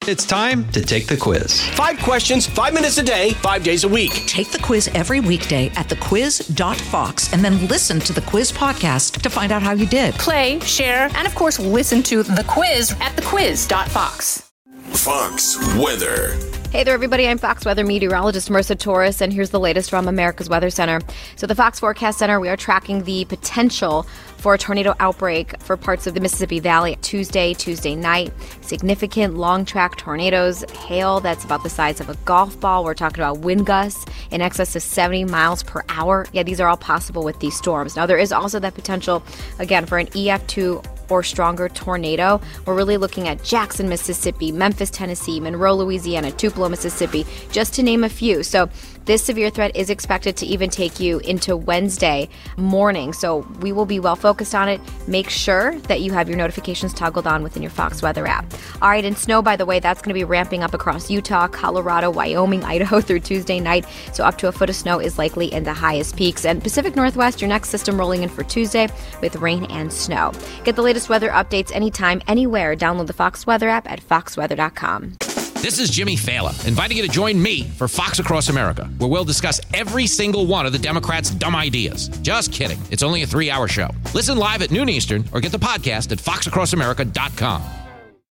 It's time to take the quiz. 5 questions, 5 minutes a day, 5 days a week. Take the quiz every weekday at thequiz.fox and then listen to the quiz podcast to find out how you did. Play, share, and of course, listen to the quiz at thequiz.fox. Fox Weather. Hey there, everybody. I'm Fox Weather meteorologist Marissa Torres, and here's the latest from America's Weather Center. So the Fox Forecast Center, we are tracking the potential for a tornado outbreak for parts of the Mississippi Valley Tuesday night. Significant long-track tornadoes, hail that's about the size of a golf ball. We're talking about wind gusts in excess of 70 miles per hour. Yeah, these are all possible with these storms. Now, there is also that potential, again, for an EF2 or stronger tornado. We're really looking at Jackson, Mississippi, Memphis, Tennessee, Monroe, Louisiana, Tupelo, Mississippi, just to name a few. So this severe threat is expected to even take you into Wednesday morning. So we will be well focused on it. Make sure that you have your notifications toggled on within your Fox Weather app. All right, and snow, by the way, that's going to be ramping up across Utah, Colorado, Wyoming, Idaho through Tuesday night. So up to a foot of snow is likely in the highest peaks. And Pacific Northwest, your next system rolling in for Tuesday with rain and snow. Get the latest weather updates anytime, anywhere. Download the Fox Weather app at foxweather.com. This is Jimmy Fallon, inviting you to join me for Fox Across America, where we'll discuss every single one of the Democrats' dumb ideas. Just kidding. It's only a 3-hour show. Listen live at noon Eastern or get the podcast at foxacrossamerica.com.